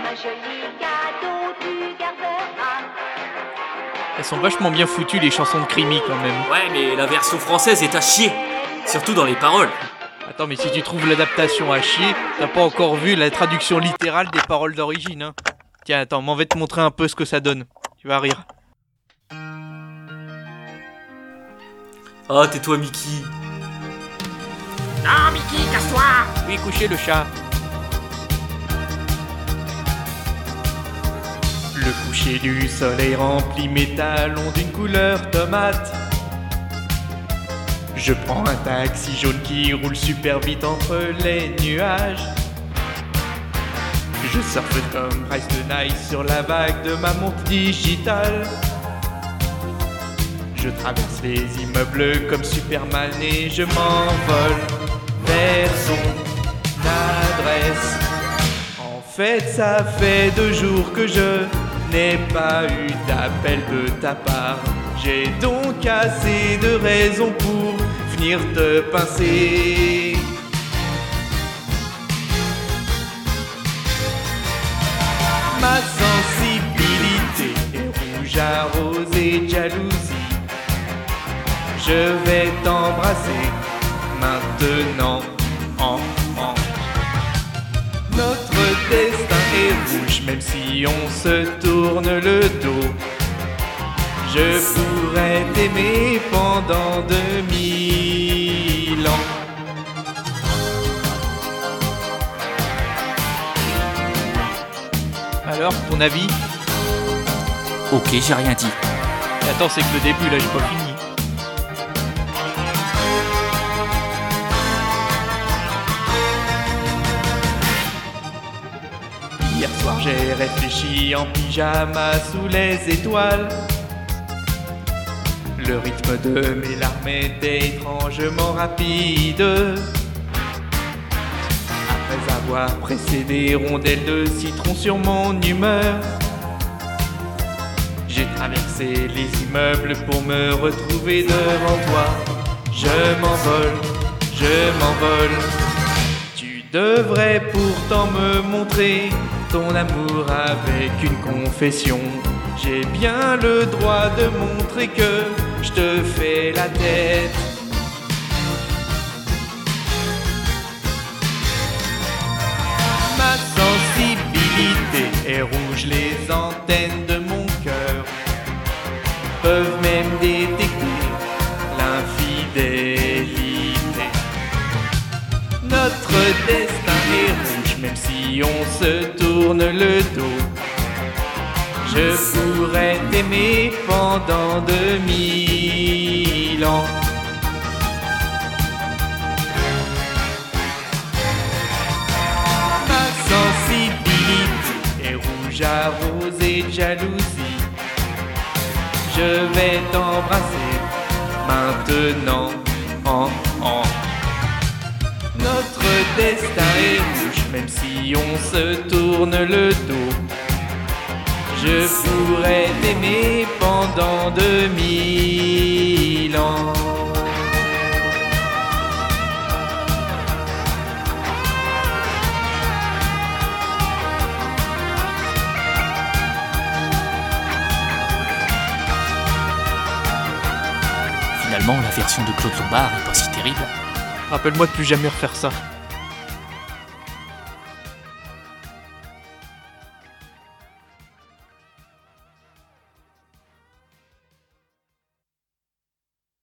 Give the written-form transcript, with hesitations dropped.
un joli cadeau tu garderas. Elles sont vachement bien foutues les chansons de Crimi quand même. Ouais, mais la version française est à chier. Surtout dans les paroles. Attends, mais si tu trouves l'adaptation à chier, t'as pas encore vu la traduction littérale des paroles d'origine, hein. Tiens, attends, m'en vais te montrer un peu ce que ça donne. Tu vas rire. Ah, tais-toi, Mickey. Non, Mickey, casse-toi. Oui, coucher le chat. Le coucher du soleil remplit mes talons d'une couleur tomate. Je prends un taxi jaune qui roule super vite entre les nuages. Je surfe comme Bryce de Nice sur la vague de ma montre digitale. Je traverse les immeubles comme Superman et je m'envole vers son adresse. En fait, ça fait 2 jours que je n'ai pas eu d'appel de ta part. J'ai donc assez de raisons pour venir te pincer. Ma sensibilité est rouge à rose et de jalousie. Je vais t'embrasser maintenant. Notre destin est rouge même si on se tourne le dos. Je pourrais t'aimer pendant 2000 ans. Alors, ton avis? Ok, j'ai rien dit. Attends, c'est que le début, là, j'ai pas fini. Hier soir, j'ai réfléchi en pyjama sous les étoiles. Le rythme de mes larmes était étrangement rapide. Après avoir pressé des rondelles de citron sur mon humeur, j'ai traversé les immeubles pour me retrouver devant toi. Je m'envole. Tu devrais pourtant me montrer ton amour avec une confession. J'ai bien le droit de montrer que je te fais la tête. Ma sensibilité est rouge, les antennes de mon cœur peuvent même détecter l'infidélité. Notre destin est rouge même si on se tourne le dos. Je pourrais t'aimer pendant 2000 ans. Ma sensibilité est rouge à rose et de jalousie. Je vais t'embrasser maintenant. Notre destin est rouge même si on se tourne le dos. Je pourrais t'aimer pendant 2000 ans. Finalement, la version de Claude Lombard est pas si terrible. Rappelle-moi de plus jamais refaire ça.